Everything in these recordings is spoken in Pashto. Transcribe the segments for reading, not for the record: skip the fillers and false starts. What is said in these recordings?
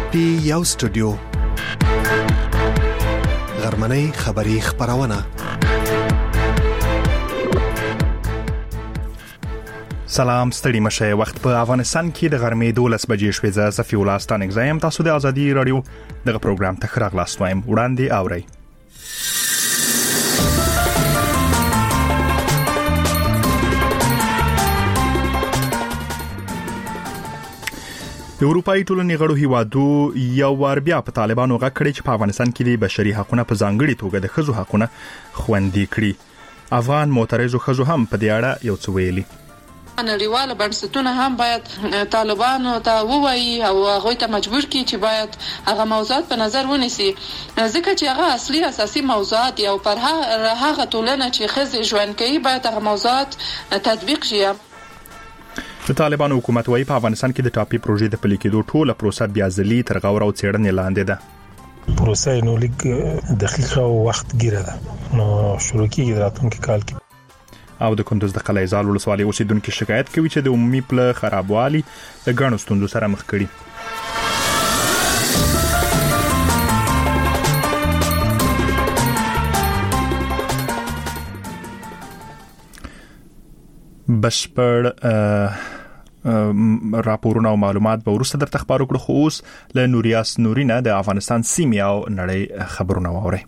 پی یو سټوډیو غرمنۍ خبری خبرونه. سلام ستړي مشه. وخت په افغانستان کې د غرمې 12 بجې شوې. زه صفي الله ستانک زایم. تاسو د ازادي رادیو دغه پروګرام ته راغلاست وایم. وړاندې اورئ. د اروپאי ټولنې غړو هیوادو یو وار بیا په طالبانو غږ کړی چې په افغانستان کې د بشري حقوقو په ځانګړي توګه د ښځو حقوقونه خوندي کړي. افغان معترضو ښځو هم په دې اړه یو څه ویلي. نړیواله بنسټونه هم باید طالبانو ته ووایي او هغه ته مجبور کړي چې باید هغه موضوعات په نظر ونیسي، ځکه چې هغه اصلي اساسي موضوعات یو پر هغه ټولنه چې ښځې ژوند کوي باید هغه موضوعات تطبیق شي. د طالبانو حکومت وايي په افغانستان کې د ټاپي پروژې د پلي کېدو ټوله پروسه بیا ځلي تر غور او څېړنې لاندې ده. پروسه نو لیک دقیقه او وخت ګیره ده، نو شروع کیږي راتلونکي کال کې. او د کندوز د قلعه زال ولسوالۍ اوسیدونکو شکایت کوي چې د عمومي پله خرابوالي د ګڼو ستونزو سره مخ کړي. بشپړ راپورونه او معلومات به ورسته درته خبرو کړو. خو اوس له نوریاس نورینه د افغانستان سیمې او نړۍ خبرونه واورئ.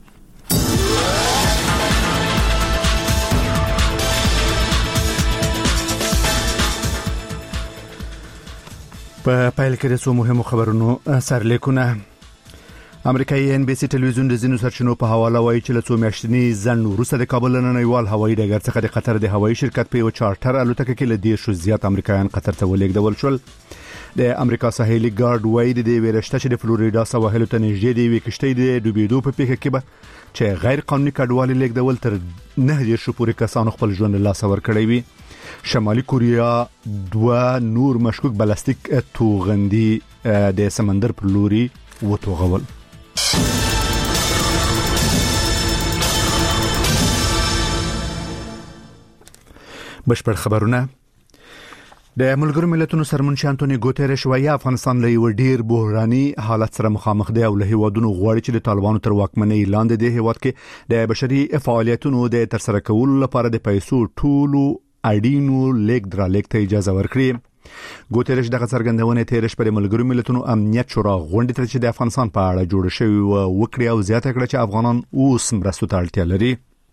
په پایل کې د څو مهمو خبرونو سرلیکونه. امریکایي ان بي سي ټلویزیون د زینو سرچینو په حواله وایي چې له څو میاشتنی ځنډ وروسته د کابل نړیوال هوایي ډګر څخه د قطر د هوایي شرکت په یو چارټر الوتکه کې له 10 زیات امریکایان قطر ته ولېږدول شول. د امریکا ساحلي ګارد وایي د ویرشته چې د فلوریدا سواحل ته نږدې دی وکشتې د ډوبېدو په پیښه کې به چې غیر قانوني کډوالي لیږدول تر 9 پورې کسانو خپل ژوند له لاسه ورکړی وي. شمالي کوریا 2 نور مشکوک بلاستیک توغندي د سمندر پر لوري وتوغول. بشپړ خبرونه. د ملګرو ملتونو سرمنشي انټونی ګوتيريش وايي افغانستان له یو ډیر بحراني حالت سره مخامخ دی او له هیوادونو غواړي چې د طالبانو تر واکمنۍ لاندې د هیواد کې د بشري فعالیتونو د ترسره کولو لپاره د پیسو ټولو اړینو لیک درلیک ته اجازه ورکړي. ګوتيريش دغه څرګندونه تیرش پر ملګرو ملتونو امنیت شورا غونډه ته چې د افغانستان په اړه جوړ شوی وکړي او زیاته کړه چې افغانان اوس مرستو ته اړتیا لري.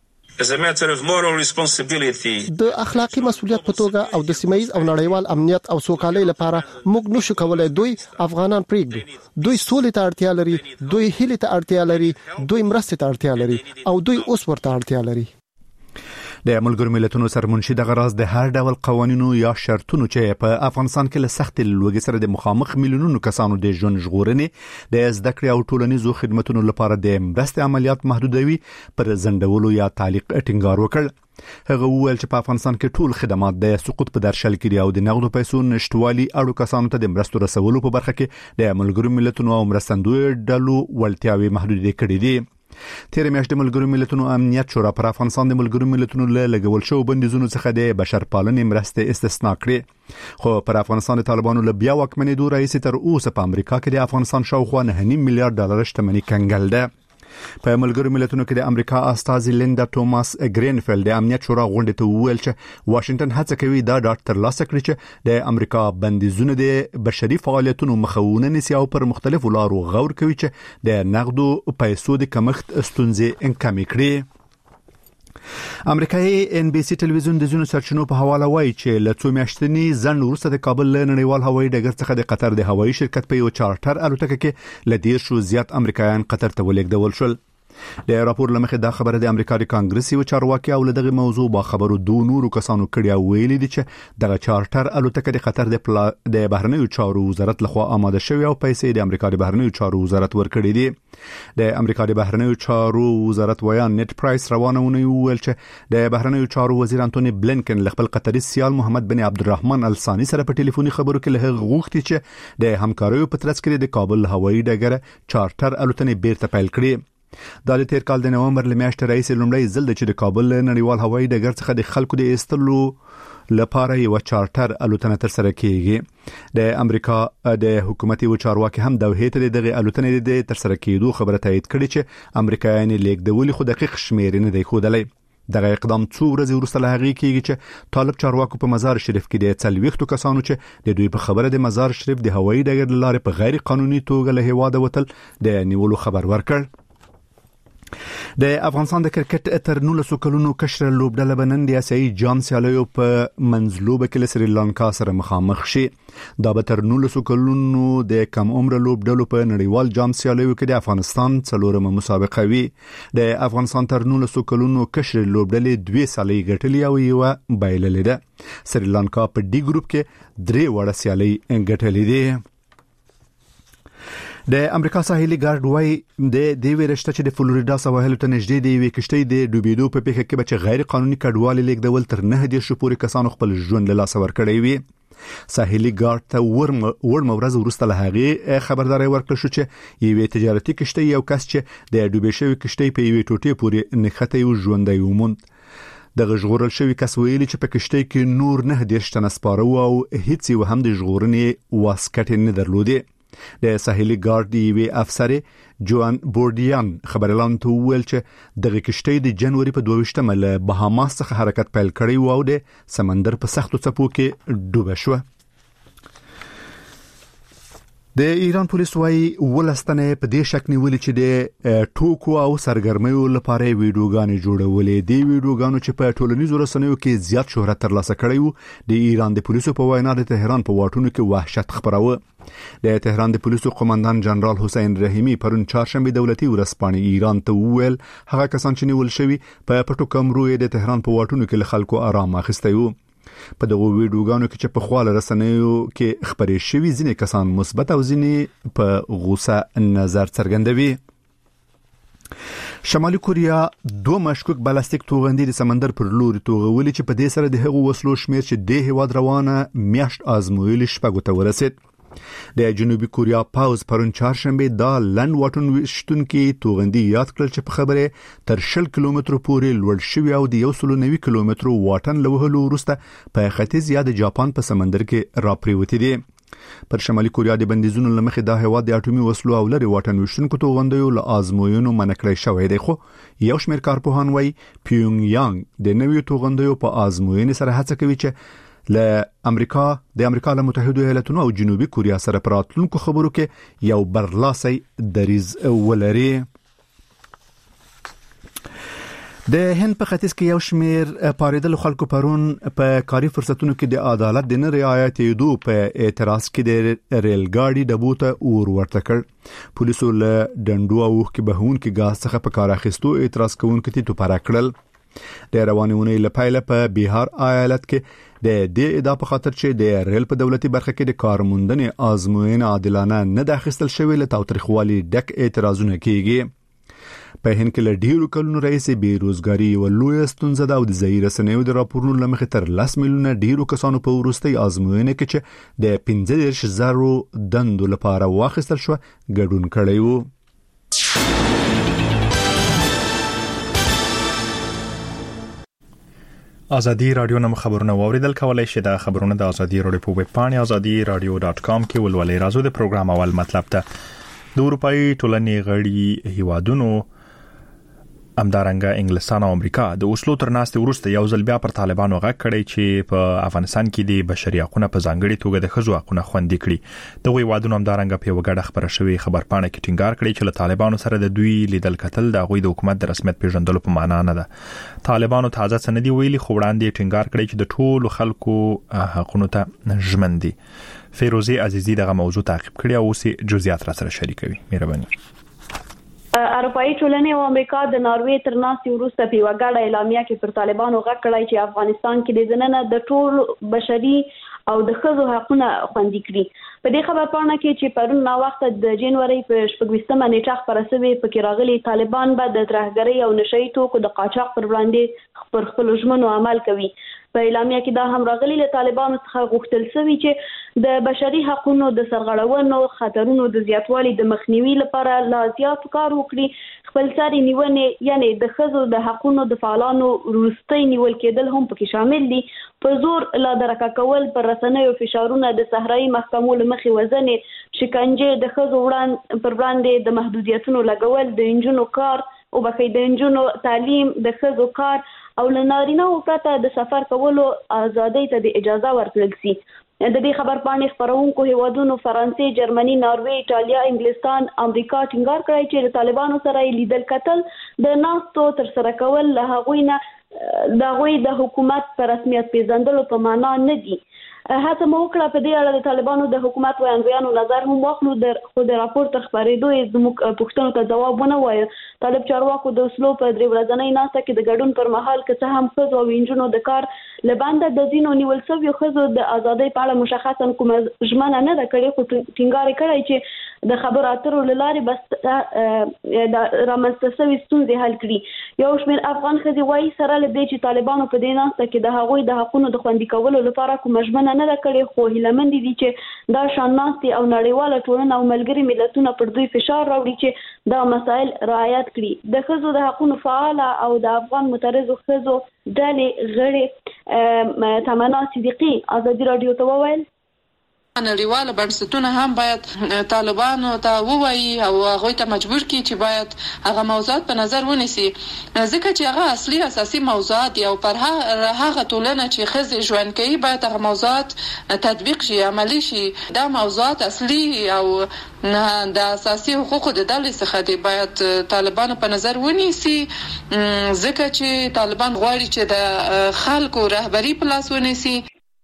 د اخلاقی مسؤلیت په توګه او د سیمایي او نړیوال امنیت او سوکالۍ لپاره موږ نشو کولای دوی افغانان پریږدو. دوی سولې ته اړتیا لري، دوی هیلې ته اړتیا لري، دوی مرستې ته اړتیا لري او دوی اوس ورته اړتیا لري. د ملګرو ملتونو سرمنشي د غراز د هر ډول قوانینو یا شرطونو چې په افغانستان کې له سخت لوګي سره د مخامخ میلیونونو کسانو د ژوند ژغورنې د زده کړې او ټولنیزو خدماتو لپاره د مرستې عملیات محدودوي پر زندولو یا تعلیق ټینګار وکړ. هغه وویل چې په افغانستان کې ټول خدمات د سقوط په درشل کې او د نقدو پیسو نشټوالي اړو کسانو ته د مرستو رسولو په برخه کې د ملګرو ملتونو او مرستندوی ډلو ولټیاوي محدودې کړې دي. تیر میاشت د ملګرو ملتونو امنیت شورا پر افغانستان د ملګرو ملتونو له لګول شو بندیزونو څخه د بشرپالنې مرستې استثناء کړې. خو پر افغانستان د طالبانو له بیا واکمنۍ دوه رئیس تر اوسه په امریکا کې د افغانستان شاوخوا 9.5 میلیارډ ډالر شتمنۍ کنګل ده. په ملګرو ملتونو کې د امریکا استازي لیندا توماس گرینفیلد د امنیت شورا غونډه ته وویل چې واشنگټن هڅه کوي دا ډاټ ترلاسه کړي چې د امریکا بندیزونه د بشري فعالیتونو مخاونه نسی او پر مختلفو لارو غور کوي چې د نقدو پیسو د کمښت ستونزې کمې کړي. امریکایي ان بي سي ټلویزیون د زینو سرچینو په حواله وایي چې له څو میاشتنی ځنډ وروسته د کابل نړیوال هوایي ډګر څخه د قطر د هوایي شرکت په یو چارټر الوتکه کې له 10 زیات امریکایان قطر ته ولېږدول شول. د راپور لمخې دا خبره د امریکا د کانګرس یو چارواکي او دغه موضوع با خبرو دوه نورو کسانو کړي او ویلي دي چې دغه چارټر الوتکه د قطر د بهرنیو چارو وزارت لخوا آماده شوی او پیسې د امریکا د بهرنیو چارو وزارت ورکړي دي. د امریکا د بهرنیو چارو وزارت ویان نیټ پرایس روانونه ویل چې د بهرنیو چارو وزیر انټونی بلینکن له خپل قطري سیال محمد بن عبدالرحمن الثاني سره په ټلیفوني خبرو کې له غوښتي چې د همکاریو په ترڅ کې د کابل هوایي ډګر چارټر الوتنې بیرته پیل کړي. دا د تیر کال د نومبر لمیاشتې رئیس لومړی ځل چې د کابل نړیوال هوایي ډګر څخه د خلکو د ایستلو لپاره یو چارټر الوتنه تر سره کیږي. د امریکا د حکومتي چارواکي هم د هیته دغه الوتنې د تر سره کېدو خبره تایید کړې چې امریکایان لیکدولي خو دقیق شمیر نه دی خودلې. دغه اقدام څو ورځې وروسته له هغې کېږي چې طالب چارواکو په مزار شریف کې د 40 کسانو چې د دوی په خبره د مزار شریف د هوایي ډګر لارې په غیر قانوني توګه له هیواده وتل د نیولو خبر ورکړ. د افغانستان د کرکټ تر 19 کلونو کشر لوبډله بنن د اسیایي جام سیالیو په منځلوبه کې له سریلانکا سره مخامخ شي. دا به تر 19 کلونو د کم عمر لوبډلو په نړیوال جام سیالیو کې د افغانستان څلورمه مسابقه وي. د افغانستان تر 19 کلونو کشر لوبډلې 2 سالي ګټلې او یو بایللې ده. سریلانکا په ډي ګروپ کې 3 وړه سیالي ګټلې دي. د امریکا ساحلي ګارد وايي د دې ورشته چې د فلوریدا سواحل ته نږدې دی وي کشتۍ د ډوبېدو په پیښه کې بچ غیر قانوني کډوالي لیکدول تر 9 پورې کسانو خپل ژوند له لاسه ورکړی وي. ساحلي ګارد ته ورم ورځ وروسته له هغه خبرداري ورکړل شو چې یوه تجارتي کشتۍ یو کس چې د ډوبې شوی کشتۍ په یوه ټوټې پورې نښته یو ژوندۍ وموند. د ژغورل شوی کس ویلي چې په کشتۍ کې نور 9 تنه سپاره او هیڅ یو هم د ژغورنې واسکټ نه درلودي. د ساحلي ګارد دی افسر جوان بوردیان خبرلاند ته ویل چې د کشتۍ د جنوري په 22مه له بهاماس څخه حرکت پیل کړی او د سمندر په سختو څپو کې ډوبه شو. د ایران پولیس وايي ولستنه په دې شک نیولې چې د ټوکو او سرګرمیو لپاره ویډیوګانې جوړولې. دی ویډیوګانو چې په ټولنیزو رسنیو کې زیات شهرت ترلاسه کړی وو د ایران د پولیسو په وینا د تهران په واټونو کې وحشت خپراوه. د تهران د پولیسو قومندان جنرال حسین رحیمی پرون چهارشنبه دولتي ورځپاڼې ایران ته وویل هغه کسان چې نیول شوی په پټو کمرو د تهران په واټونو کې له خلکو آرام اخیستی وو. په دغه ویډیوګانو کې چې په خواله رسنیو کې خبرې شوي ځینې کسان مثبت او ځینې په غوسه نظر څرګندوي. شمالي کوریا 2 مشکوک بالستیک توغندي د سمندر پر لوري توغولي چې په دې سره د هغو وسلو شمیر چې د هیواد روانه میاشت آزمویل شپږو ته ورسید. د جنوبي کوریا پاوز پرون چهارشنبه دا لن واټون وشتون کې توغندي یاد کړل چې په خبره تر 10 کیلومترو پورې لوړ شوی او د 190 کیلومترو واټن له وهلو وروسته په ختیځ یا د جاپان په سمندر کې راپریوتی دي. پر شمالي کوریا د بندیزونو لمخې دا هیواد د اټومي وسلو او لري واټن وشتونکو توغندیو له آزموینو منکړی شوی دی. خو یو شمېر کارپوهان وايي پیونګ یانګ د نویو توغندیو په آزموینې سره هڅه کوي چې له امریکا له متحده ایالاتونو او جنوبي کوریا سره پراتلونکو خبرو کې یو برلاسي دریز ولري. د هند په ختیځ کې یو شمېر پاریدل خلکو پرون په کاري فرصتونو کې د عدالت د نه رعایت یدو په اعتراض کې د ریل ګاډي ډبو ته اور ورته کړ. پولیسو له ډنډو او کې بهون کې غاز څخه په کار اخیستو اعتراض کوونکو ته توپاره کړل. د روانونې لپاره په بهار ایالت کې د دې ادعا په خاطر چې د ریل په دولتي برخه کې د کارموندنې آزموینه عادلانه نه داخستل شوی له تاوتریخوالي ډک اعتراضونه کیږي. په هند کې له ډیرو کلونو راهیسې بیروزګاری او لوی ستونزه ده او د ځای رسنیو د راپورونو لمخې تر 10 میلیونه ډیرو کسانو په وروستي آزموینه کې چې د 15,000 دندو لپاره واخیستل شو ګډون کړی وو. ازادي رادیو نم خبرونه واوریدل کولای شئ. د خبرونه د ازادي رادیو په ویب پاڼه azadiradio.com کې ولولئ. راځو د پروګرام اول مطلب ته. د اروپאי ټولنې غړي هیوادونو همدارنګه انګلستان او امریکا د اوسلو تر ناستې وروسته یو ځل بیا پر طالبانو غږ کړی چې په افغانستان کې د بشري حقوقو په ځانګړي توګه د ښځو حقوقو خوندي کړي. دغه هیوادونو همدارنګه په وګړه خبره شوی خبرپاڼه کې ټینګار کړی چې له طالبانو سره د دوی لیدل کتل د غوي د حکومت د رسمیت پیژندلو په معنا نه ده. طالبانو تازه سندي ویلي خو وړاندې ټینګار کړی چې د ټولو خلکو حقوقو ته ژمن دي. فیروزی عزیزی دغه موضوع تعقیب کړی او اوس جزئیات را سره شریکوي. مهرباني. اروپאי ټولنې او امریکا د ناروې تر ناستې وروسته په وګړه اعلامیه کې پر طالبانو غږ کړی چې افغانستان کې د زنانه د ټول بشري او د ښځو حقوقونه خوندي کړي. په دې خبرپاڼه کې چې پرون نا وخت د جنوري په 26مه نیټه خبره شوې پکې راغلي طالبان به د ترهګرۍ او نشئی توکو د قاچاق پر وړاندې پر خپل ژمنو عمل کوي. په اعلامیه کې دا هم راغلي له طالبانو څخه غوښتل شوی چې د بشري حقوقو د سرغړونو خطرونو د زیاتوالي د مخنیوي لپاره لا زیات کار وکړي. خپلسري نیونې یعنی د ښځو د حقوقو د فعالانو وروستي نیول کېدل هم پکې شامل دي. په زور لا درکه کول، پر رسنیو فشارونه، د صحرایي محکمو له مخې وژنې، شکنجې، د ښځو پر وړاندې د محدودیتونو لګول، د انجونو کار او د انجونو تعلیم، د ښځو کار او له نارینه‌و پرته د سفر کولو ازادۍ ته د اجازه ورکړل شي. د دې خبر پاڼې خبرونکو هیوادونو فرانسې، جرمني، ناروې، ایټالیا، انګلستان، امریکا ټینګار کړی چې د طالبانو سره لیدل کتل د ناستو تر سره کول له هغوی نه د هغوی د حکومت په رسمیت پیژندلو په معنا نه دي. هڅه مو وکړه په دې اړه د طالبانو د حکومت وړاندویانو نظر هم واخلو، خو د راپور تر خبرېدو یې زموږ پوښتنو ته ځواب ونه وایه. طالب چارواکو د اوسلو په 3 ورځنۍ ناسته کې د ګډون پر مهال که څه هم ښځو او نجونو د کار له بنده د ځینو نیول شویو ښځو د ازادۍ په اړه مشخصا کومه ژمنه نه ده کړې، خو ټینګار یې کړی چې د خبرو اترو له لارې بس رامنځته شوې ستونزې حل کړي. یو شمېر افغان ښځې وایي سره له دې چې طالبانو په دې ناسته کې د هغوی د حقونو د خوندي کولو لپاره کومه ژمنه نه ده کړې، خو هیلهمند دي چې دا شان ناستې او نړیواله ټولنه او ملګري ملتونه پر دوی فشار راوړي چې دا مسایل رعایت کړي. د ښځو د حقونو فعاله او د افغان معترضو ښځو ډلې غړي تمنا صدیقي ازادي رادیو ته وویل نړیواله بنسټونه هم باید طالبانو ته ووایي او هغوی ته مجبور کړي چې باید هغه موضوعات په نظر ونیسي، ځکه چې هغه اصلي اساسي موضوعات او پر هغه ټولنه چې ښځې ژوند کوي باید هغه موضوعات تطبیق شي، عملي شي. دا موضوعات اصلي او د اساسي حقوقو د ډلې څخه دی، باید طالبانو په نظر ونیسي، ځکه چې طالبان غواړي چې د خلکو رهبري په لاس ونیسي.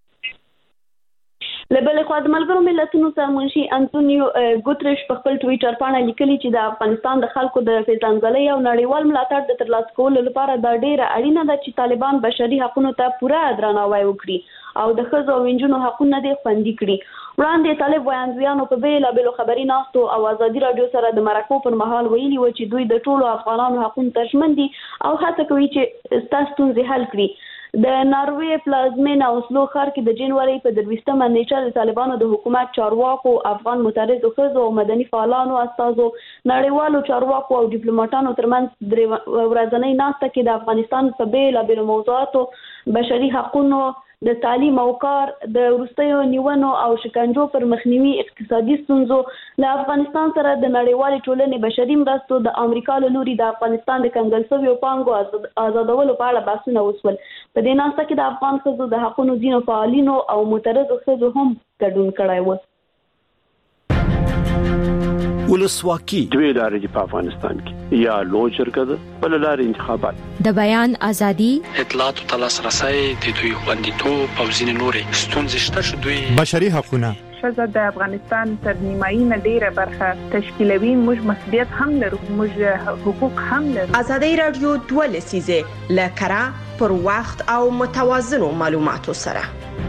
له بلې خوا د ملګرو ملتونو سرمنشي انټونیو ګوتریش په خپل ټویټر باندې لیکلي چې د افغانستان د خلکو د فیضانځلۍ او نړیوال ملاتړ د ترلاسه کولو لپاره دا ډیره اړینه ده چې طالبان بشري حقوقو ته پوره درناوی وکړي او د ښځو او نجونو حقونه دې خوندي کړي. وړاندې طالب وړاندویانو په بیلابېلو خبري ناستو او ازادي رادیو سره د مرکو پر مهال ویلي و چې دوی د ټولو افغانانو حقوقو ته ژمن دي او هڅه کوي چې ستاسو ستونزې حل کړي. د ناروې پلازمینه اوسلو ښار کې د جنوري په 23مه نیټه د طالبانو د حکومت چارواکو، افغان معترضو ښځو او مدني فعالانو استازو، نړیوالو چارواکو او ډیپلوماټانو ترمنځ 3 ورځنۍ ناسته کې د افغانستان په بیلابېلو موضوعاتو، بشري حقوقو، د تعلیم او کار، د وروستیو نیونو او شکنجو پر مخنیوي، اقتصادي ستونزو، له افغانستان سره د نړیوالې ټولنې بشري مرستو، د امریکا له لوري د افغانستان د کنګل شویو پانګو آزادولو په اړه بحثونه وشول. په دې ناسته کې د افغان ښځو د حقونو ځینو فعالینو او معترضو ښځو هم ګډون کړی و. ولسواکي دوی لارې په افغانستان کې یا لوی جرګه ده بل لارې انتخابات، د بیان ازادي، اطلاعات او لاسرسي د دوی خوندیتوب او ځینې نورې ستونزې شته چې دوی بشري حقوقونه ښځه د افغانستان تر نیمایي نه ډیره برخه تشکیلوي. موږ مسؤلیت هم لرو، موږ حقوق هم لرو. ازادي رادیو 2 لسیزه لکرا پر وخت او متوازنو معلوماتو سره.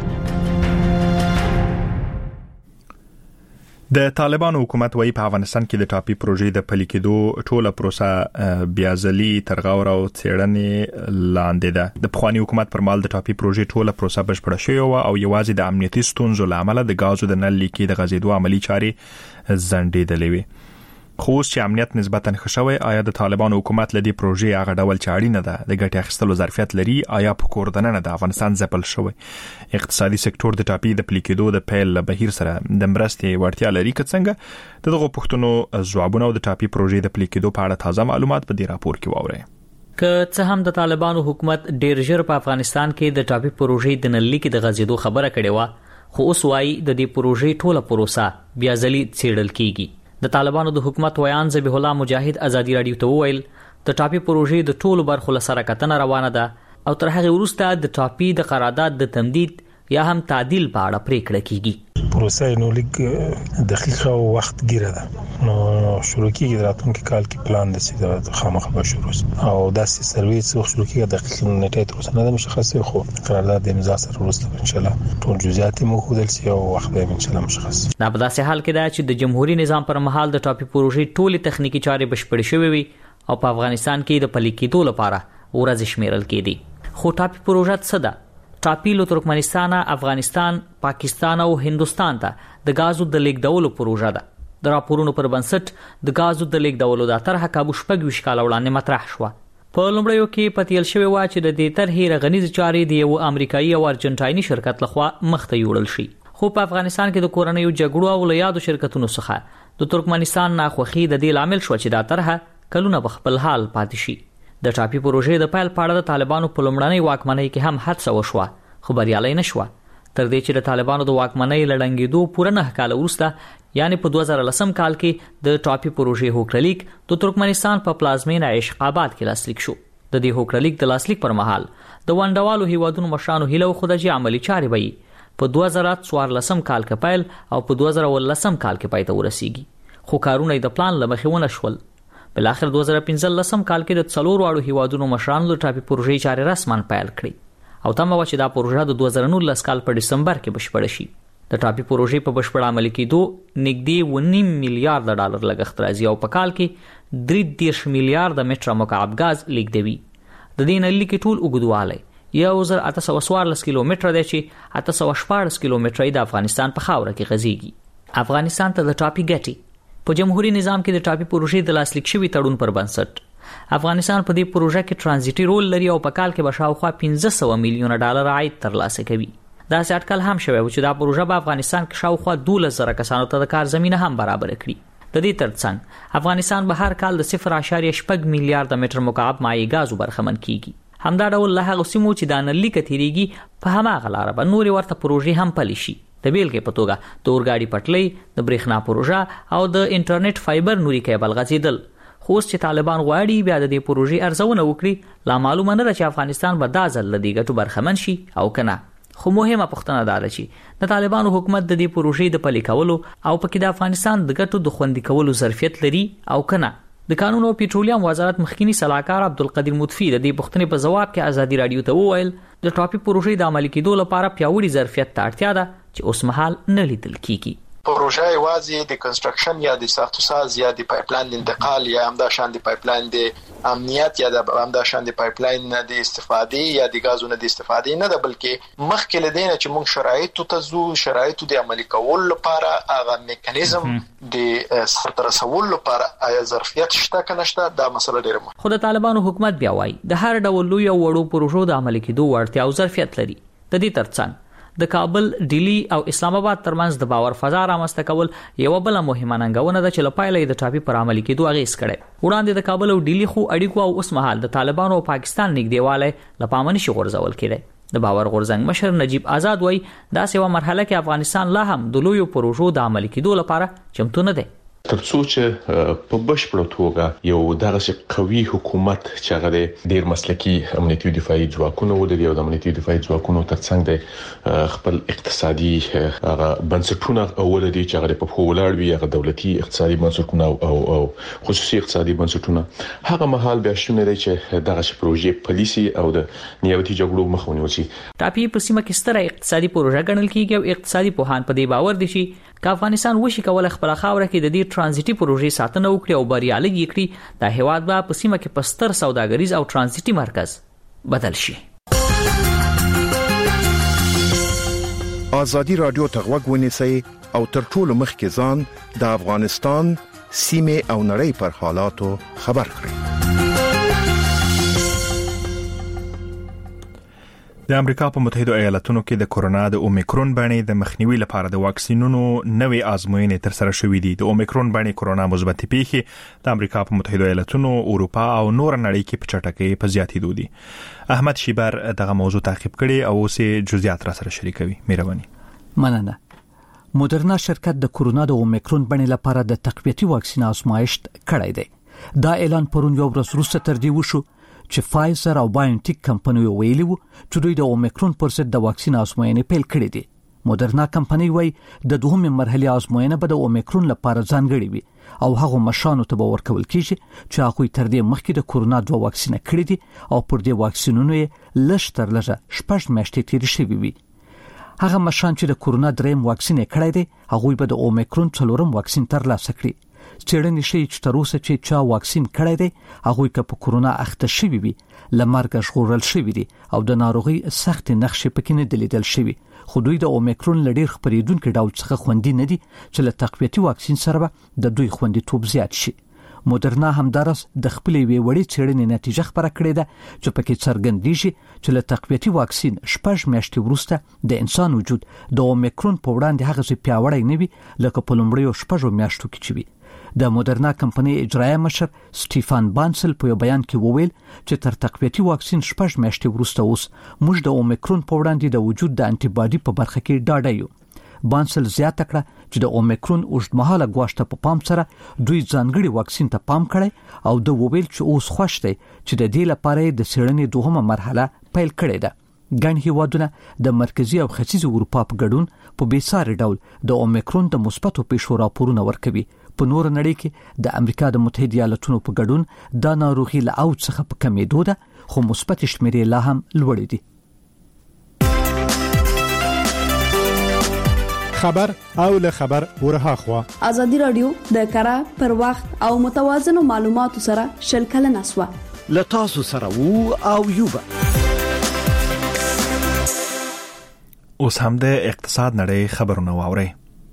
د طالبانو حکومت وايي په افغانستان کې د ټاپي پروژې د پلي کېدو ټوله پروسه بیا ځلي تر غور او څېړنې لاندې ده. د پخوانی حکومت پر مهال د ټاپي پروژې ټوله پروسه بشپړه شوې و او یوازې د امنیتي ستونزو لامل د غازو د نل لیکي د غزیدو عملی چارې ځنډېدلې وي. خو اوس چې امنیت نسبتاً ښه شوی، آیا د طالبانو حکومت له دې پروژې هغه ډول چې اړینه ده د ګټې اخیستلو ظرفیت لري؟ آیا په کور دننه د افغانستان ځپل شوی اقتصادي سکتور د ټاپي د پلي کېدو د پیل له بهیر سره د مرستې وړتیا لري که څنګه؟ د دغو پوښتنو ځوابونه او د ټاپي پروژې د پلي کېدو په اړه تازه معلومات په دې راپور کې واورئ. که څه هم د طالبانو حکومت ډیر ژر په افغانستان کې د ټاپي پروژې د نل لیکي د غزیدو خبره کړې و، خو اوس وايي د دې پروژې ټوله پروسه بیا ځلي څېړل کیږي. د طالبانو د حکومت ویان ذبیح الله مجاهد ازادي رادیو ته وویل د ټاپي پروژې د ټولو برخو سره کتنه روانه ده او تر هغه وروسته د ټاپي د قرارداد د تمدید یا هم تعدیل په اړه پریکړه کیږي. پروسه نو لیک دقیقه او وخت ګیره ده، نو شروع کیږي د راتلونکي کال کې پلان د سیده خامخا به شروع او داسې سرویس شروع کیږي دقیقه نیټه تر اوسه نه مشخصه، خو قرارداد د امضا سره وروسته ان شاء الله ټول جزئیات مو خودل سي او وخت به ان شاء الله مشخص. دا په داسې حال کې ده چې د جمهوریت نظام پر مهال د ټاپي پروژې ټولې تخنیکی چارې بشپړې شوې وي او په افغانستان کې د پلي کېدو لپاره ورځ شمیرل کېدي. خو ټاپي پروژه څه ده؟ ټاپي له ترکمنستان، افغانستان، پاکستان او هندستان ته د غازو د لیږدولو پروژه ده. د راپورونو پر بنسټ د غازو د لیږدولو د طرحه کابو شپږ ویش کال وړاندې مطرح شوه. په لومړیو کې پتیل شوی و چې د دې طرحې رغنیز چارې د یو امریکایي او ارجنټایني شرکت لخوا مخته یوړل شي. خو په افغانستان کې د کورنیو جګړو او لیادو شرکتونو څخه د ترکمنستان ناخوښي د دې لامل شو چې دا طرحه کلونه په خپل حال پاتې شي. د ټاپي پروژې د پیل پاړه د طالبانو په لومړنۍ واکمنۍ کې هم هڅه وشوه، خو بریالۍ نشوه، تر دې چې د طالبانو د واکمنۍ لړنګېدو پوره 9 کال وروسته یعنی په 2010 کال کې د ټاپي پروژې هوکړلیک د ترکمنستان په پلازمینه عشق آباد کې لاسلیک شو. د دې هوکړلیک د لاسلیک پر مهال د وانډوالو هیوادونو مشرانو هیله وخوده چې عملی چارې به په 2014 کال کې پیل او په 2019 کال کې پای ته ورسیږي، خو کارونه د پلان لمخې ونه شول. بل اخر 2015 کال کې د څلور واړو هیوادونو مشرانو د ټاپي پروژې چارې رسماً پیل کړې او تمه و چې دا پروژه د 2019 کال په دسمبر کې بشپړه شي. د ټاپي پروژې په بشپړ عملي کېدو نږدې 1.5 میلیارډ ډالر لګښت راځي او په کال کې 3 میلیارډ متره مکعب غاز لیږدوي. د دې نلي کې ټول اوږدوالی 1814 کیلومتره دی چې 814 کیلومتره د افغانستان په خاوره کې غځيږي. افغانستان ته د ټاپي ګټي په جمهوریت نظام کې د ټاپي پروژې د لاسلیک شوی تړون پر بنسټ افغانستان په دې پروژه کې ترانزیټي رول لري او په کال کې به شاوخوا 1500 میلیونه ډالر عاید ترلاسه کوي. دا اټکل هم شوی و چې دا پروژه په افغانستان کې شاوخوا 12,000 کسانو ته د کار زمينه هم برابر کړي. د دې ترڅنګ افغانستان به هر کال د 0.8 میلیارډ متر مکعب مایع غاز برخمن کیږي. همدا ډول له هغه سیمو چې د نلي کتیریږي په هماغه لار به نورې ورته پروژې هم پلي شي. د بیلګې په توګه د اورګاډي پټلۍ، د برېښنا پروژه او د انټرنیټ فایبر نوري کیبل غځیدل. خو چې طالبان غواړي بیا د دې پروژې ارزونه وکړي، لا معلومه نه ده چې افغانستان به دا ځل لدی ګټو برخمن شي او کنه. خو مهمه پوښتنه ده چې د طالبانو حکومت د دې پروژې د پلي کولو او پکې د افغانستان د ګټو د خوندي کولو ظرفیت لري او کنه. د قانون او پېټرولیم وزارت مخکینی صلاحکار عبدالقدیر مطفی د دې پوښتنې په جواب کې ازادي رادیو ته وویل د ټاپي پروژې د عملي کېدو لپاره پیاوړي ظرفیت ته اړتیا ده چې اوس مهال نه لیدل کیږي. پروژه یوازې د کنستراکشن یا د ساختوساز یا د پایپلاین د انتقال یا همدا شان د پایپلاین د امنیت یا د همدا شان د پایپلاین د استفادې یا د غازونو د استفادې نه ده، بلکې مخکې لدینه چې موږ شرایط ته زو شرایط د عملي کول لپاره هغه میکانیزم د سرته رسول لپاره آیا ظرفیت شته کنه شته، دا مسله ډیره مهمه. خو د طالبانو حکومت بیا وایي د هر ډول لوی او وړو پروژو د عملي کېدو وړتیا او ظرفیت لري. د دې ترڅنګ د کابل، ډیلی او اسلام آباد ترمنځ د باور فضا رامنځته کول یو بل مهمه ننګونه ده چې لپاره د ټاپي پر عملي کېدو اغیز کړي. وړاندې د کابل او ډیلی خو اړیکو او اوس مهال د طالبانو او پاکستان نږدېواله لپاره نشي غورځول کېږي. د باور غورځنګ مشر نجیب آزاد وایي دا سیمه مرحله کې افغانستان لا هم د لویو پروژو د عملي کېدو لپاره چمتو نه دی. ترڅو چې په بشپړه توګه یو دغه قوي حکومت چې هغه ډیر مسلکي امنیتي دفاعي ځواکونه ولري او د امنیتي دفاعي ځواکونو ترڅنګ د خپل اقتصادي بنسټونه ولري چې هغه په ولاړ وي، هغه دولتي اقتصادي بنسټونه او خصوصي اقتصادي بنسټونه، هغه مهال بیا شونه لري چې دغه پروژې پالیسي او د نیابتي جګړو مخه ونیسي. ټاپي په سیمه کې ستره اقتصادي پروژه ګڼل کیږي او اقتصادي پوهان په دې باور دي چې افغانستان وشي کولای خپل خاوره کې د دې ترانزیټي پروژې ساتنه وکړي او بریالي کړي. د هیواد په سیمه کې پستر سوداګریز او ترانزیټي مرکز بدل شي. ازادي رادیو ته غوږ ونیسئ او تر ټولو مخکې ځان د افغانستان سیمه او نړۍ پر حالاتو خبر کړئ. د امریکا په متحده ایالاتونو کې د کورونا د اومیکرون بڼې د مخنیوي لپاره د واکسینونو نوې آزموینې ترسره شوې دي. د اومیکرون بڼې کورونا مثبت پیښې د امریکا په متحده ایالاتونو، اروپا او نور نړۍ کې په چټکۍ په زیاتېدو دي. احمد شیبر دغه موضوع تعقیب کړي او اوسې جزئیات را سره شریکوي. مهرباني. مننه. مودرنا شرکت د کورونا د اومیکرون بڼې لپاره د تقویتي واکسین آزمایښت کړی دی. دا اعلان پرون یو ورځ وروسته تر دې وشو چې فایزر او بایونټیک کمپنۍ ویلي وو چې دوی د اومیکرون پر ضد د واکسین آزموینې پیل کړې دي. مودرنا کمپنۍ وایي د دوهمې مرحلې آزموینه به د اومیکرون لپاره ځانګړې وي او هغه مشرانو ته به ورکول کیږي چې هغه تر دې مخکې د کورونا 2 واکسینه کړې دي او پر دې واکسینونو یې لږ تر لږه 6 میاشتې تیر شوي وي. هغه مشران چې د کورونا 3 واکسین کړی دی هغه به د اومیکرون 4 واکسین ترلاسه کړي. چېړنې شي چې تر اوسه چې چا واکسین کړی دی هغه که په کورونا اخته شوی وي لمرګ ژغورل شوی دي او د ناروغي سخت نقشې پکې نه دلیدل شوی خو دوی د اومیکرون لډیر خپریدونکو ډول څخه خوندي نه دي چې له تقویتي واکسین سره د دوی خوندیتوب زیات شي مودرنا همدارس د خپلې وړې چېړنې نتیجه خبره کړې ده چې پکې څرګندېږي چې له تقویتي واکسین 6 میاشتې وروسته د انسان وجود د اومیکرون په وړاندې هغه څه پیاوړی نه وي لکه په لومړیو 6 میاشتو کې چې وي د مودرنا کمپنۍ اجرایي مشر سټيفان بانسل په بیان کې وویل چې تر تقویتي واکسین 6 میاشتې وروسته اوس موږ د اومیکرون په وړاندې د وجود د انټي باډي په برخه کې ډاډه یو بانسل زیاته کړه چې د اومیکرون اوږدمهاله ګواښ په پام سره دوی ځانګړي واکسین ته پام کړی او د وویل چې اوس خوښ دی چې د دې لپاره د څېړنې دوهمه مرحله پیل کړې ده ګڼ هیوادونه د مرکزی او ختیځ اروپا په ګډون په بیساري ډول د اومیکرون د مثبتو پیښو راپورونه ورکوي په نور نړۍ کې د امریکا د متحده ایالاتونو په ګډون د ناروغي له اوج څخه په کمېدو ده خو مثبت شمیرې لا هم لوړې دي خبر او له خبر ورها خوا ازادي رادیو د کارا پر وخت او متوازن معلوماتو سره شلکل نسوه لتاسو سره وو او یوبا اوس هم د اقتصاد نړۍ خبرونه واوري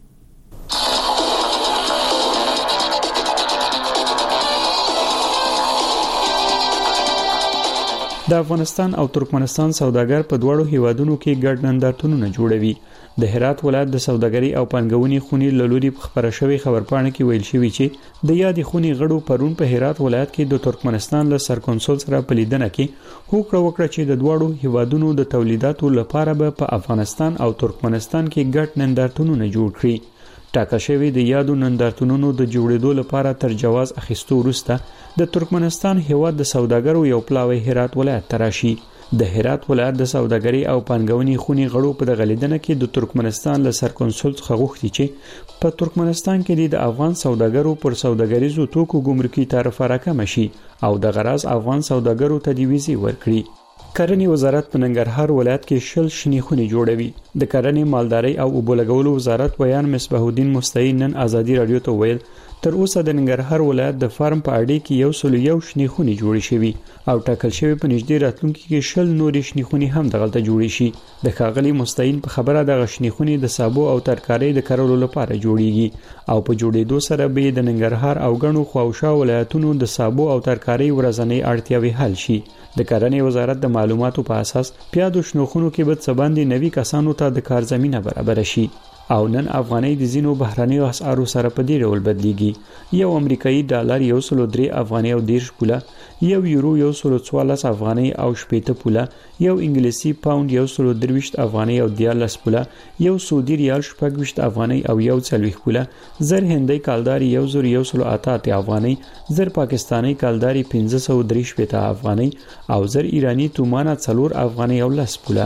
د افغانستان او ترکمنستان سوداګر په دوړو هیوادونو کې ګډ نندارتونونه جوړوي د هرات ولایت د سوداګري او پانګونې خونې لوري په خبره شوی خبرپاڼه کې ویل شوی چې د یادې خونې غړو پرون په هرات ولایت کې د ترکمنستان له سرکنسول سره په لیدنه کې هوکړه وکړه چې د دوړو هیوادونو د تولیداتو لپاره به په افغانستان او ترکمنستان کې ګډ نندارتونونه جوړ کړي ټاکل شوی د یادو نندارتونونو د جوړېدو لپاره تر جواز اخیستو وروسته د ترکمنستان هیواد د سوداګرو یو پلاوی هرات ولایت تراشي د هرات ولایت د سوداګري او پانګونې خونې غړو په دغه لیدنه کې د ترکمنستان له سرکنسول څخه غوښتي چې په ترکمنستان کې د افغان سوداګرو پر سوداګریزو توکو ګمرکي تعرفه راکمه شي او د غرض افغان سوداګرو ته د ویزې ورکړي کرنې وزارت په ننګرهار ولایت کې شل شنې خونې جوړوي د کرنې مالدارۍ او اوبو لګولو وزارت بیان مصباح الدین مستعی نن ازادي رادیو ته ویل تر اوسه د ننګرهار ولایت د فارم په اړه کې 101 شنې خونې جوړې شوي او ټاکل شوی په نږدې راتلونکي کې شل نورې شنې خونې هم دغلته جوړې شي د ښاغلي مستعین په خبره د شنې خونې د سابو او ترکارۍ د کرلو لپاره جوړیږي او په جوړېدو سره به د ننګرهار او غنو خواوشا ولایتونو د سابو او ترکارۍ ورځنی اړتیاوې حل شي د کرنې وزارت د معلوماتو په اساس پیادو شنوخونو کې به څباندې نوي کسانو ته د کار زمينه برابر شي او نن افغانۍ د زینو بهراني اسعارو سره په دې ډول بدلیږي یو امریکایي ډالر 103 افغانۍ او 10 پوله یو یورو 144 افغانۍ او 80 پوله یو انګلیسي پاوند 123 افغانۍ او 14 پوله یو سعودي ریال 28 افغانۍ او 40 پوله زر هندۍ کالداري 1108 افغانۍ زر پاکستاني کالداري 530 افغانۍ او زر ایرانی تومانه 4 افغانۍ او 10 پوله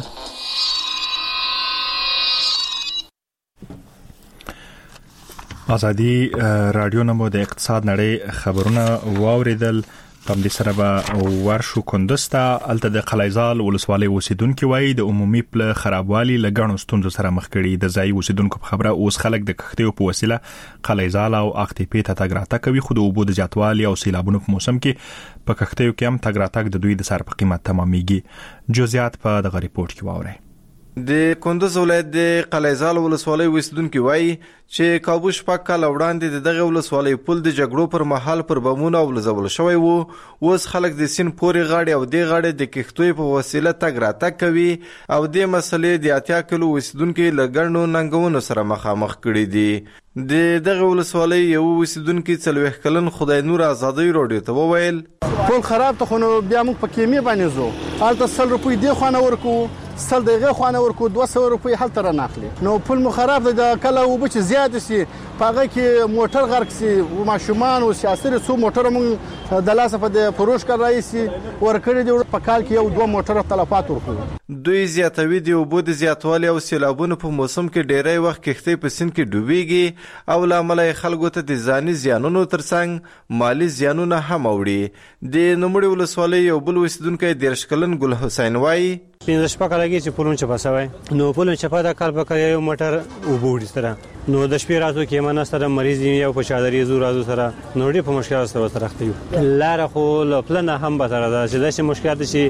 ازادي رادیو نمو د اقتصاد نړۍ خبرونه واوریدل په دې سره به ورشو کندستا الته د قلعهزال ولسوالۍ اوسیدونکو وایي د عمومي پل خرابوالي لګڼو ستونزو سره مخ کړي د ځای اوسیدونکو په خبره اوس خلک د کښتیو په وسیله قلعهزال او اختیپې ته تګ راتګ کوي خو د اوبو د زیاتوالي او سیلابونو په موسم کې په کښتیو کې هم تګ راتګ د دوی د سر په قیمت تمامېږي جزئیات په دغه ریپورت کې واورئ د کندز ولایت د قلعهزال ولسوالۍ اوسیدونکو وایي چې کابوش پاک کال وړاندې د دغه ولسوالۍ پل د جګړو پر مهال پر بمونو ولزول شوی وو اوس خلک د سین پوري غاړي او د غاړي د کښتوی په وسیله تګ راتګ کوي او د مسلې د 80 کیلو اوسیدونکو لګړنو ننګونو سره مخامخ کړي دي د دغه ولسوالۍ یو اوسیدونکو 40 کلن خدای نور ازادي رادیو ته وویل پل خراب ته خو بیا موږ په کیمې باندې زو الته 100 روپۍ دی خوانه ورکو سل دغه خوانه ورکو 200 روپۍ حل تر نه اخلي نو پل مو خراب د کله وبچ زیات شي پاغه کې موټر غرق سي او ماشومان او سیاسي سو موټر مون د لاسه په د فروش کار رئیسي ورکړي دی په کال کې یو 2 موټر تلفات ورکو دوی زیاتوي دی او بده زیاتوالی او سیلابونو په موسم کې ډیری وخت کښتۍ په سین کې ډوبېږي او لامل خلکو ته د ځاني زیانونو ترڅنګ مالی زیانونه هم اوړي د نوموړي ولسوالۍ یو بل اوسیدونکو د شکلن ګل حسین وایي پینځه شپه کالګي چې پلون چپا سوی نو پلون چپا د کال په یو موټر وبوړي سره نو د شپې راتو کې منه سره مریض یو په چادرې زو رازو سره نو ډېر په مشکل سره سره یو لار خو پلان هم به سره دا چې د مشکلات شي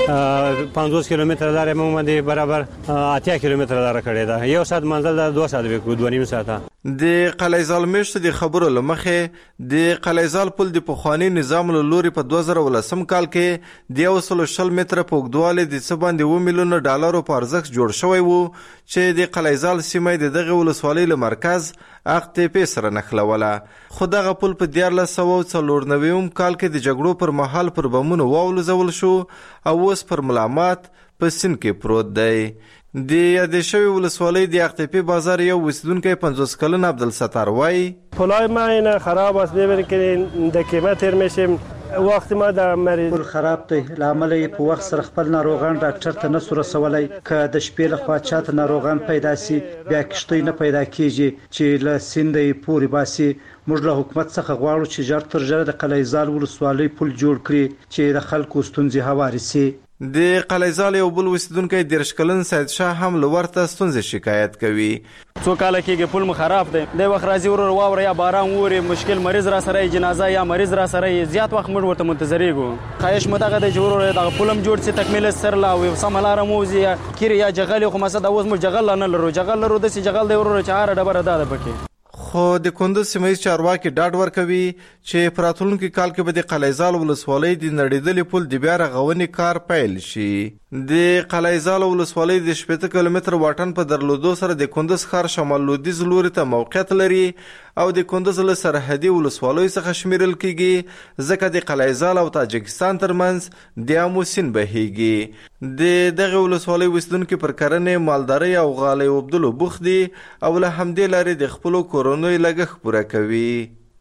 50 کیلومتر لار موږ باندې برابر 80 کیلومتر لار کړې ده یو ساعت منزل دا 2 ساعت وکړو 2.5 ساعته د قلعهزال مشت د خبرو لمخه د قلعهزال پل د پخوانی نظام له لوري په 2010 کال کې د 140 متر په اوږدوالی د څه باندې 2 میلیون ډالرو په ارزښت جوړ شوی وو چې د قلعهزال سیمه د دغه ولسوالۍ له مرکز اقتپې سره نښلوله خو دغه پل په 1994 کال کې د جګړو پر مهال پر بمونو واولځول شو او اوس پر ملامت په سین کې پروت دی د یادې شوی ولسوالۍ د اقتپې بازار یو اوسیدونکی 50 کلن عبدالستار وایي پلای ما این خراب است ببینید که دکمه تیر میشیم وقت ما در مریض پل خراب دی لامل په وخت سره خپل ناروغان ډاکټر ته نسو رسولای که د شپې لخوا چاته ناروغان پیدا سي بیا کشتۍ نه پیدا کیږي چې له سیندې پوري باسي موږ له حکومت څخه غواړو چې ژر تر ژره د قلعهزال ولسوالۍ پل جوړ کړي چې د خلکو ستونزې هواري سي د قلعهزال یو بل اوسیدونکی 10 کلن سید شاه هم له ورته ستونزې شکایت کوي څو کاله کېږي پل مو خراب دی د وخت راځي ورور واوره یا باران ووري مشکل مریض را سره جنازه یا مریض را سره زیات وخت موږ ورته منتظریږو خواهش مو دغه د ورور دغه پلم جوړ سي تکمیل سر لا او سم لار موزي کیری یا جغل خو مسد اوس مو جغل نه لرو جغل لرو د سي جغل دی ورور چاره ډبره ده پکې خو د کندوز سیمه چارواکي ډاډ ورکوي چې پراتلونکو کال کې به د قلعهزال ولسوالۍ د نړیدلې پل د بیا رغونې کار پیل شي د قلعهزال ولسوالۍ د 80 کیلومتر واټن په درلودو سره د کندوز ښار شمال لویدیځ لوري ته موقعیت لري او د کندوز له سرحدي ولسوالیو څخه شمیرل کیږي ځکه د قلعهزال او تاجکستان ترمنځ د آمو سیند بهیږي د دغه ولسوالۍ اوسیدونکو پر کرنې مالدارۍ او غالۍ وبدلو بوخت دي او له همدې لارې د خپلو کورونو لګښت پوره کوي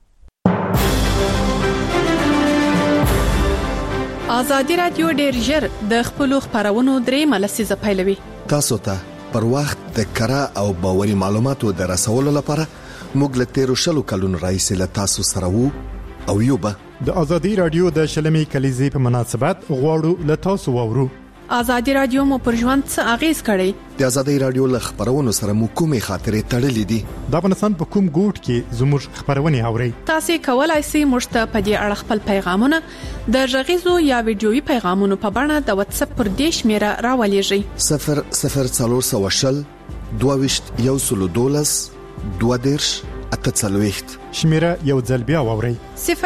ازادي رادیو ډېر ژر د خپلو خبرونو درې ملسیزه پیلوي تاسو ته پر وخت د کره او باوري معلوماتو د رسولو لپاره موږ له 13 کلونو راهیسې له تاسو سره وو او یو به د ازادي رادیو د شلمي کلیزې په مناسبت غواړو له تاسو وورو ازادي رادیو مو پر ژوند څه اغیز کړی د ازادي رادیو له خبرونو سره مو کومې خاطرې تړلې دي د افغانستان په کوم ګوټ کې زموږ خبرونه اورئ تاسو کولای شئ موږ ته په دې اړه خپل پیغامونه د ژغیزو یا ویډیويي پیغامونو په بڼه د واتس اپ پر دې شمیره راولېږئ 0020 22 112 22 اتصالويخت شمیره یو ځل بیا واورئ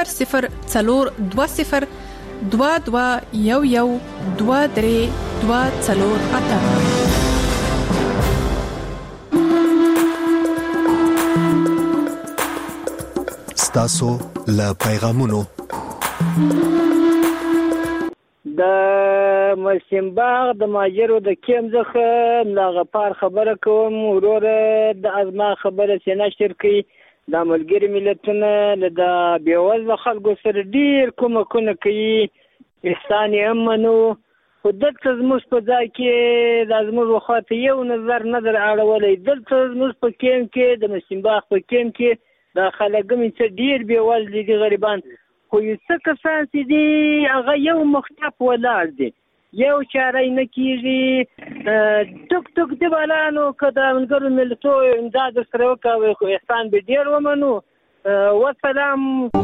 0020 22 11 23 24 ستاسو له پیغامونو د مسیمباغ د ماجرو د کیم ځخه لغپار خبره کوم ورور د ازما خبره سیناشتر کی د ملګری ملتونه د بیوزله خلکو سره ډیر کومکونه کوي احسان یې منو خو دلته زموږ په ځای کې د زموږ وخت یو نظر اړولې دلته زموږ په کیم کې د مسیمباغ په کیم کې د خلګم چې ډیر بیوزله دي غریبان خو یو څه کسان چې دي هغه یو مختف ولاړ دي یو چاره نه کیږي ټک ټک دی بالانو کدا منګرو ملتو امداد سره وکوي خو احسان به ډیر ومنو والسلام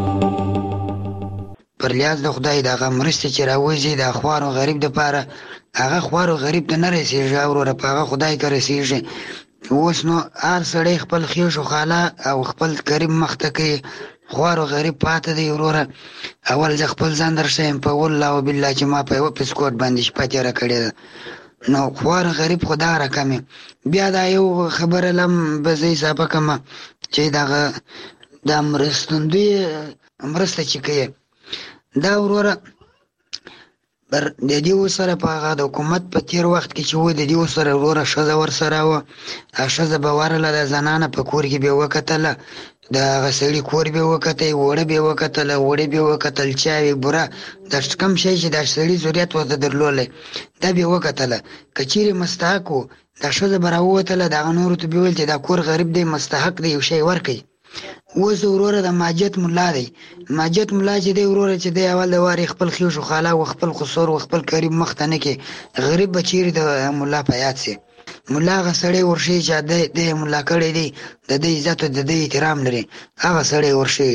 پر لیاز د خدای دغه مرسته چې راوځي د خوارو غریب د پاره هغه خوارو غریب ته نه رسیږي او ور په هغه خدای کې رسیږي اوس نو هر سړی خپل خیوش خاله او خپل کریم مخته کوي خوارو غریب پاتې دی وروره اول ځ خپل ځان درشم په والله او بالله چې ما په یو پسکوټ باندې شپه تیر کړی نو خوار غریب خدا راکمه بیا دا یو خبره لم بزې صاحب کما چې دا د مرستندوی مرسته چې کوي دا وروره بر د دې سره په هغه د حکومت په تیر وخت کې چې و د دې سره وروره شزه ور سره و شزه به ورله د زنانه په کور کې به وکتله د غسړي کور به وکتای وړه به وکتل چاوي بوره د کم شي چې د شړې ضرورت وته درلولې دا به وکتله کچيري مستحق د شوزه براوته د غنور ته به ول چې دا کور غریب دی مستحق دی یو شی ورکي و زوروره د ماجت مولا دی ماجت مولا چې دی وروره چې دی اول د واری خپل خيو شو خاله او خپل قصور او خپل کریم مختنه کې غریب بچیر د مولا پیات سي مولا هغه سړی ورشي چې د مولا کړی دی د دې عزت او د دې احترام لري هغه سړی ورشي.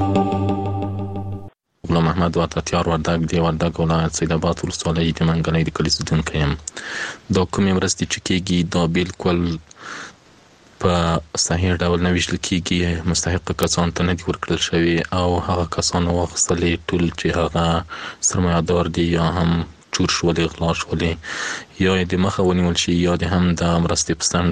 غلام محمد واتاتیار وردګ دی وردګ ولایت سید آباد ولسوالۍ د منګلۍ د کلي اوسیدونکی یم. دا کومې مرستې چې کېږي دا بالکل په صحیح ډول نه ویشل کېږي، مستحق کسان ته نه دي ورکړل شوي او هغه کسانو واخیستلې ټول چې هغه سرمایه‌دار دي یا هم چور شولې غلا شولې یا د مخه ونیول شي یا د هم د مرستې په